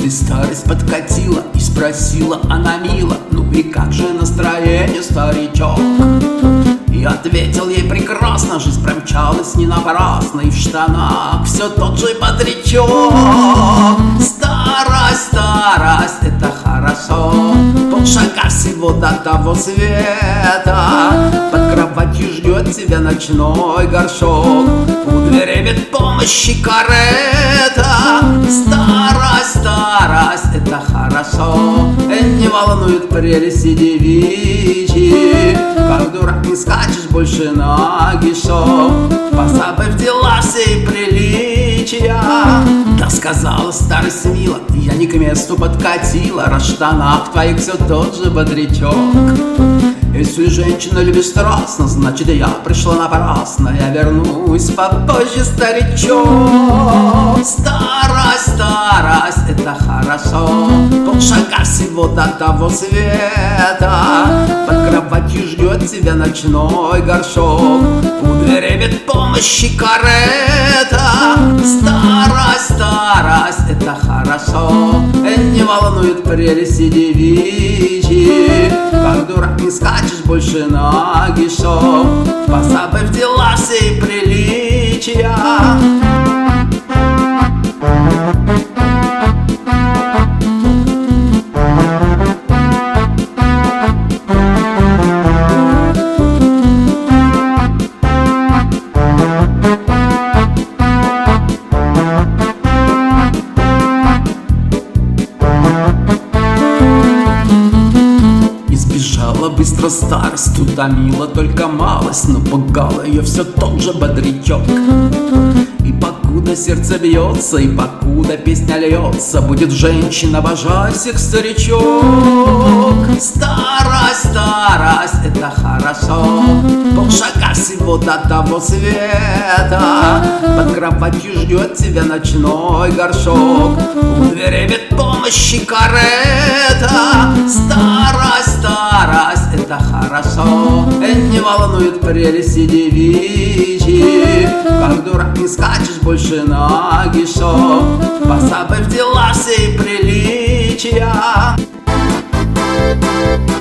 Вот и старость подкатила, и спросила она мило: ну и как же настроение, старичок? И ответил ей прекрасно: жизнь промчалась не напрасно, и в штанах все тот же бодрячок. Старость, старость, это хорошо, полшага всего до того света. Под кроватью ждет тебя ночной горшок, у двери ведь помощи карета. Старость, старость, это хорошо, не волнует прелести девичьи. Как дурак не скачешь больше нагишом, позабыв дела всей приличия. Да сказала старость мило, я не к месту подкатила, раз в штанах твоих все тот же бодрячок. Если женщина любит страстно, значит я пришла напрасно, я вернусь попозже, старичок. Старость, старость, это хорошо, полшага всего до того света. Под кроватью ждет тебя ночной горшок, у двери ведь помощи карета. Старость, старость, это хорошо, не волнует прелести девичьи. Как дурак не скачешь больше нагишом, позабыв дела всей приличия. Избежала быстро старость, утомила только малость, но пугала ее все тот же бодрячок. И покуда сердце бьется, и покуда песня льется, будет женщина, обожай всех, старичок. Старость, старость, это хорошо, полшага всего до того света. Под кроватью ждет тебя ночной горшок, у двери ведь помощи карета. Старость, старость, это хорошо, не волнует прелести девичьи. Как дурак не скачешь больше нагишом, позабыв дела всей приличия.